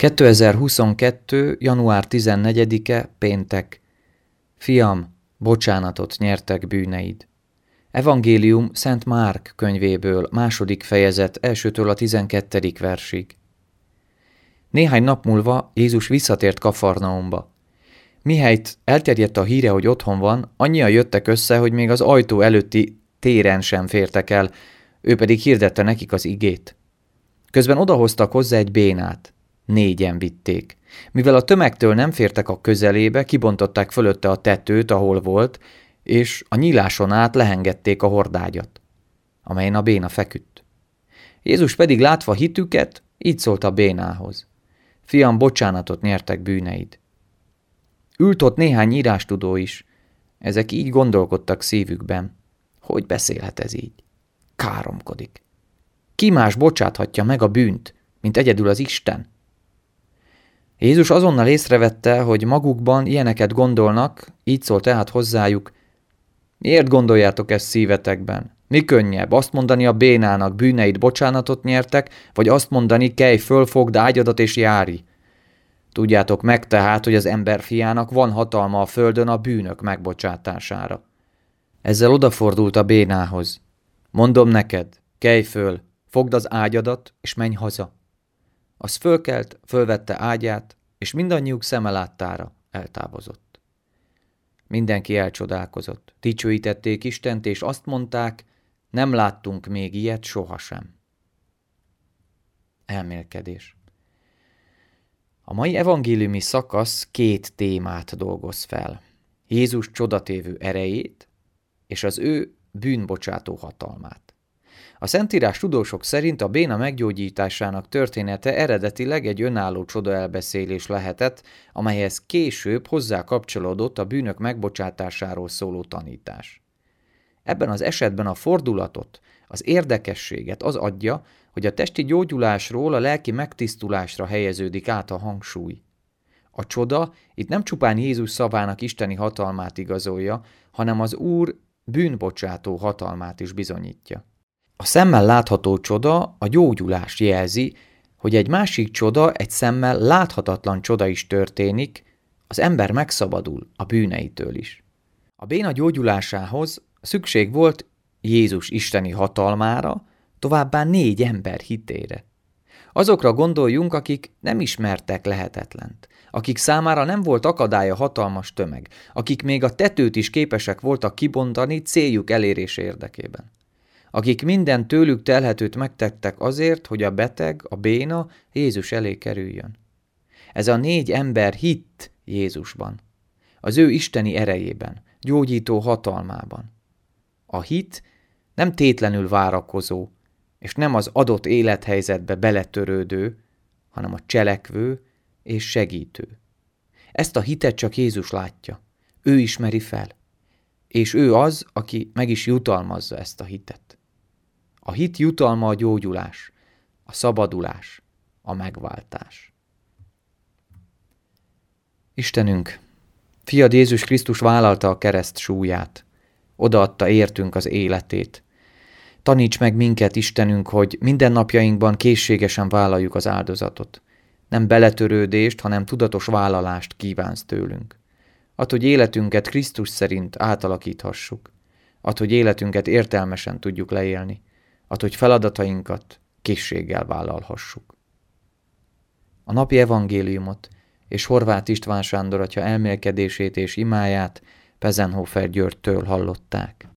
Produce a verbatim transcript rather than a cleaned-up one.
kétezer-huszonkettő. január tizennegyedike. Péntek. Fiam, bocsánatot nyertek bűneid. Evangélium Szent Márk könyvéből, második fejezet, elsőtől a tizenkettedik versig. Néhány nap múlva Jézus visszatért Kafarnaumba. Mihelyt elterjedt a híre, hogy otthon van, annyian jöttek össze, hogy még az ajtó előtti téren sem fértek el, ő pedig hirdette nekik az igét. Közben odahoztak hozzá egy bénát. Négyen vitték. Mivel a tömegtől nem fértek a közelébe, kibontották fölötte a tetőt, ahol volt, és a nyíláson át lehengették a hordágyat, amelyen a béna feküdt. Jézus pedig látva hitüket, így szólt a bénához: Fiam, bocsánatot nyertek bűneid. Ült ott néhány írástudó is. Ezek így gondolkodtak szívükben. Hogy beszélhet ez így? Káromkodik. Ki más bocsáthatja meg a bűnt, mint egyedül az Isten? Jézus azonnal észrevette, hogy magukban ilyeneket gondolnak, így szólt tehát hozzájuk: Miért gondoljátok ezt szívetekben? Mi könnyebb, azt mondani a bénának, bűneid bocsánatot nyertek, vagy azt mondani, kelj föl, fogd ágyadat és járj? Tudjátok meg tehát, hogy az emberfiának van hatalma a földön a bűnök megbocsátására. Ezzel odafordult a bénához. Mondom neked, kelj föl, fogd az ágyadat, és menj haza. Az fölkelt, fölvette ágyát, és mindannyiuk szeme láttára eltávozott. Mindenki elcsodálkozott, dicsőítették Istent, és azt mondták, nem láttunk még ilyet sohasem. Elmélkedés. A mai evangéliumi szakasz két témát dolgoz fel. Jézus csodatévő erejét, és az ő bűnbocsátó hatalmát. A Szentírás tudósok szerint a béna meggyógyításának története eredetileg egy önálló csodaelbeszélés lehetett, amelyhez később hozzá kapcsolódott a bűnök megbocsátásáról szóló tanítás. Ebben az esetben a fordulatot, az érdekességet az adja, hogy a testi gyógyulásról a lelki megtisztulásra helyeződik át a hangsúly. A csoda itt nem csupán Jézus szavának isteni hatalmát igazolja, hanem az Úr bűnbocsátó hatalmát is bizonyítja. A szemmel látható csoda a gyógyulást jelzi, hogy egy másik csoda, egy szemmel láthatatlan csoda is történik, az ember megszabadul a bűneitől is. A béna gyógyulásához szükség volt Jézus isteni hatalmára, továbbá négy ember hitére. Azokra gondoljunk, akik nem ismertek lehetetlent, akik számára nem volt akadálya hatalmas tömeg, akik még a tetőt is képesek voltak kibontani céljuk elérése érdekében. Akik minden tőlük telhetőt megtettek azért, hogy a beteg, a béna Jézus elé kerüljön. Ez a négy ember hitt Jézusban, az ő isteni erejében, gyógyító hatalmában. A hit nem tétlenül várakozó, és nem az adott élethelyzetbe beletörődő, hanem a cselekvő és segítő. Ezt a hitet csak Jézus látja, ő ismeri fel, és ő az, aki meg is jutalmazza ezt a hitet. A hit jutalma a gyógyulás, a szabadulás, a megváltás. Istenünk, Fiad Jézus Krisztus vállalta a kereszt súlyát, odaadta értünk az életét. Taníts meg minket, Istenünk, hogy mindennapjainkban készségesen vállaljuk az áldozatot. Nem beletörődést, hanem tudatos vállalást kívánsz tőlünk. Add, hogy életünket Krisztus szerint átalakíthassuk. Add, hogy életünket értelmesen tudjuk leélni. Add, hogy feladatainkat készséggel vállalhassuk. A napi evangéliumot és Horváth István Sándor atya elmélkedését és imáját Pezenhofer Györgytől hallották.